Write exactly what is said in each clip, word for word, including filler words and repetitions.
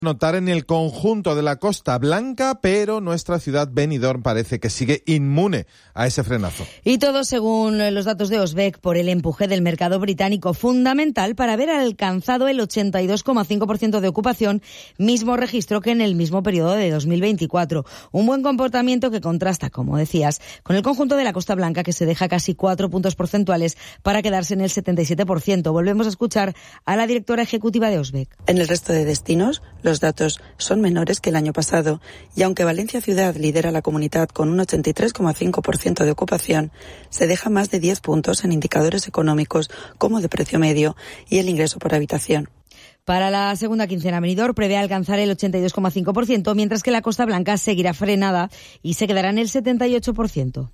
Notar en el conjunto de la Costa Blanca, pero nuestra ciudad Benidorm parece que sigue inmune a ese frenazo. Y todo según los datos de Osbec por el empuje del mercado británico, fundamental para haber alcanzado el ochenta y dos coma cinco por ciento de ocupación, mismo registro que en el mismo periodo de dos mil veinticuatro. Un buen comportamiento que contrasta, como decías, con el conjunto de la Costa Blanca, que se deja casi cuatro puntos porcentuales para quedarse en el setenta y siete por ciento. Volvemos a escuchar a la directora ejecutiva de Osbec. En el resto de destinos, los datos son menores que el año pasado y aunque Valencia Ciudad lidera la comunidad con un ochenta y tres coma cinco por ciento de ocupación, se deja más de diez puntos en indicadores económicos como de precio medio y el ingreso por habitación. Para la segunda quincena, Benidorm prevé alcanzar el ochenta y dos coma cinco por ciento, mientras que la Costa Blanca seguirá frenada y se quedará en el setenta y ocho por ciento.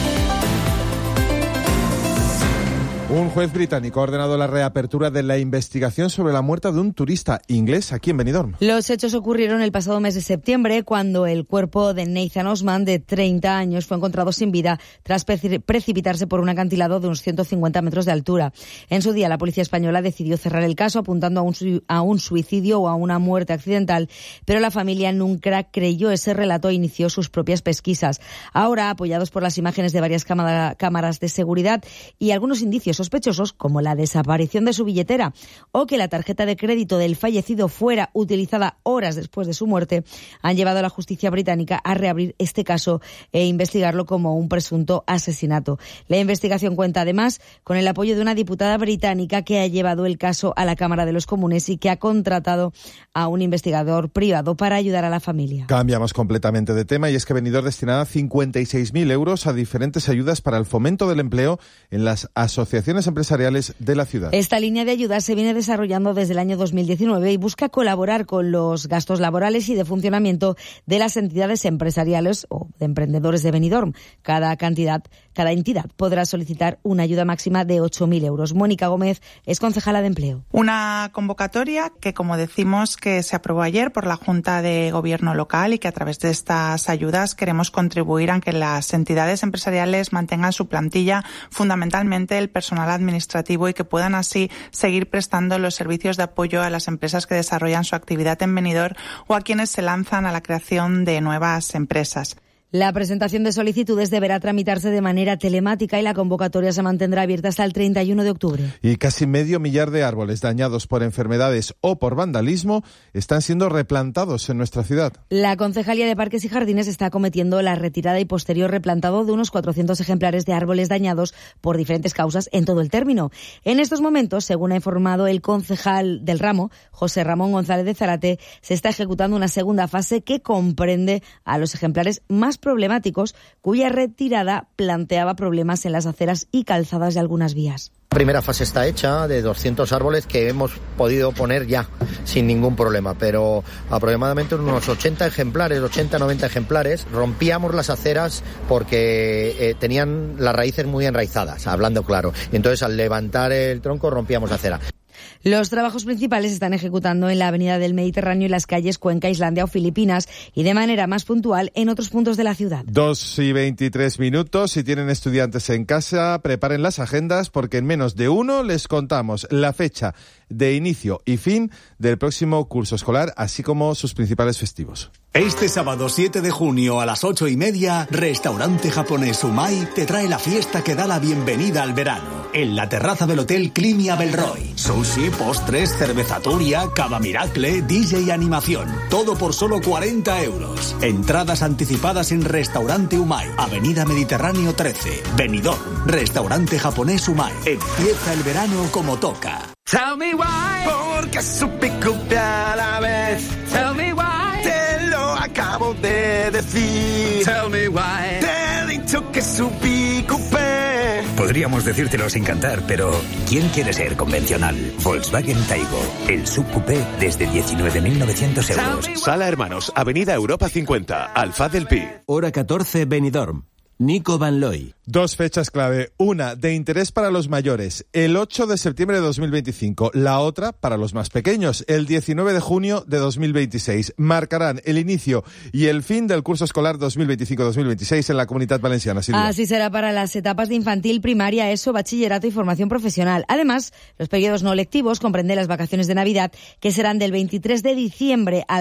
Un juez británico ha ordenado la reapertura de la investigación sobre la muerte de un turista inglés aquí en Benidorm. Los hechos ocurrieron el pasado mes de septiembre, cuando el cuerpo de Nathan Osman, de treinta años, fue encontrado sin vida tras precipitarse por un acantilado de unos ciento cincuenta metros de altura. En su día, la policía española decidió cerrar el caso apuntando a un, a un suicidio o a una muerte accidental, pero la familia nunca creyó ese relato e inició sus propias pesquisas. Ahora, apoyados por las imágenes de varias cámara, cámaras de seguridad y algunos indicios sospechosos, como la desaparición de su billetera o que la tarjeta de crédito del fallecido fuera utilizada horas después de su muerte, han llevado a la justicia británica a reabrir este caso e investigarlo como un presunto asesinato. La investigación cuenta además con el apoyo de una diputada británica que ha llevado el caso a la Cámara de los Comunes y que ha contratado a un investigador privado para ayudar a la familia. Cambiamos completamente de tema y es que Benidorm destinará cincuenta y seis mil euros a diferentes ayudas para el fomento del empleo en las asociaciones empresariales de la ciudad. Esta línea de ayudas se viene desarrollando desde el año dos mil diecinueve y busca colaborar con los gastos laborales y de funcionamiento de las entidades empresariales o de emprendedores de Benidorm. Cada cantidad, cada entidad podrá solicitar una ayuda máxima de ocho mil euros. Mónica Gómez es concejala de Empleo. Una convocatoria que, como decimos, que se aprobó ayer por la Junta de Gobierno local y que a través de estas ayudas queremos contribuir a que las entidades empresariales mantengan su plantilla, fundamentalmente el personal administrativo, y que puedan así seguir prestando los servicios de apoyo a las empresas que desarrollan su actividad en Benidorm o a quienes se lanzan a la creación de nuevas empresas. La presentación de solicitudes deberá tramitarse de manera telemática y la convocatoria se mantendrá abierta hasta el treinta y uno de octubre. Y casi medio millar de árboles dañados por enfermedades o por vandalismo están siendo replantados en nuestra ciudad. La Concejalía de Parques y Jardines está acometiendo la retirada y posterior replantado de unos cuatrocientos ejemplares de árboles dañados por diferentes causas en todo el término. En estos momentos, según ha informado el concejal del ramo, José Ramón González de Zárate, se está ejecutando una segunda fase que comprende a los ejemplares más problemáticos, cuya retirada planteaba problemas en las aceras y calzadas de algunas vías. La primera fase está hecha, de doscientos árboles que hemos podido poner ya sin ningún problema, pero aproximadamente unos ochenta ejemplares, ochenta noventa ejemplares, rompíamos las aceras porque eh, tenían las raíces muy enraizadas, hablando claro, y entonces al levantar el tronco rompíamos la acera. Los trabajos principales se están ejecutando en la Avenida del Mediterráneo y las calles Cuenca, Islandia o Filipinas y de manera más puntual en otros puntos de la ciudad. Dos y veintitrés minutos. Si tienen estudiantes en casa, preparen las agendas porque en menos de uno les contamos la fecha de inicio y fin del próximo curso escolar, así como sus principales festivos. Este sábado siete de junio a las ocho y media, Restaurante Japonés Umai te trae la fiesta que da la bienvenida al verano. En la terraza del Hotel Climia Belroy. Sushi, postres, cerveza Turia, cava Miracle, D J y animación. Todo por solo cuarenta euros. Entradas anticipadas en Restaurante Umai, Avenida Mediterráneo trece, Benidorm. Restaurante Japonés Umai. Empieza el verano como toca. Tell me why, porque supe copiar a la vez. Tell me why, te lo acabo de decir. Tell me why, te he dicho que subí coupé. Podríamos decírtelo sin cantar, pero ¿quién quiere ser convencional? Volkswagen Taigo, el subcoupé desde diecinueve mil novecientos euros. Sala Hermanos, Avenida Europa cincuenta, Alfaz del Pi. Hora catorce, Benidorm. Nico Van Looy. Dos fechas clave. Una, de interés para los mayores, el ocho de septiembre de dos mil veinticinco. La otra, para los más pequeños, el diecinueve de junio de dos mil veintiséis. Marcarán el inicio y el fin del curso escolar dos mil veinticinco dos mil veintiséis en la Comunidad Valenciana. Silvia. Así será para las etapas de infantil, primaria, ESO, bachillerato y formación profesional. Además, los periodos no lectivos comprenden las vacaciones de Navidad, que serán del veintitrés de diciembre al